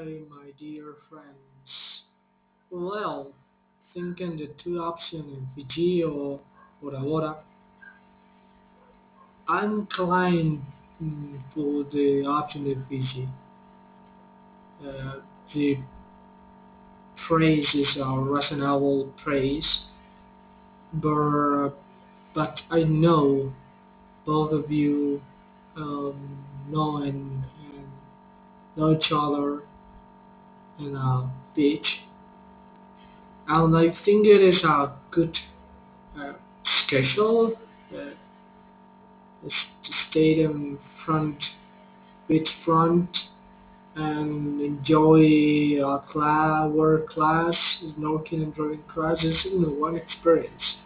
Hi, my dear friends. Well, thinking the two options in Fiji or Bora Bora, I'm inclined for the option in Fiji. The praise is a reasonable praise, but I know both of you know and know each other in a beach, and I think it is a good schedule. Uh, to stay in front, beachfront, and enjoy a work class, snorkeling and driving classes in one experience.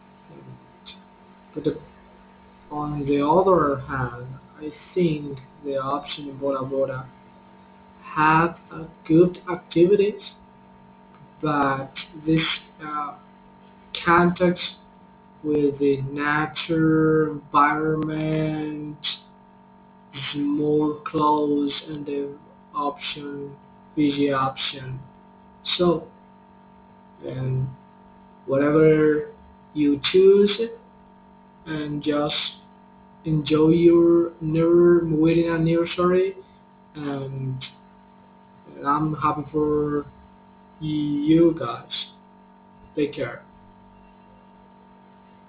But on the other hand, I think the option in Bora Bora have good activities, but this context with the nature, environment, is more close and the option Fiji option. So and whatever you choose and just enjoy your never waiting a nursery and I'm happy for you guys. Take care.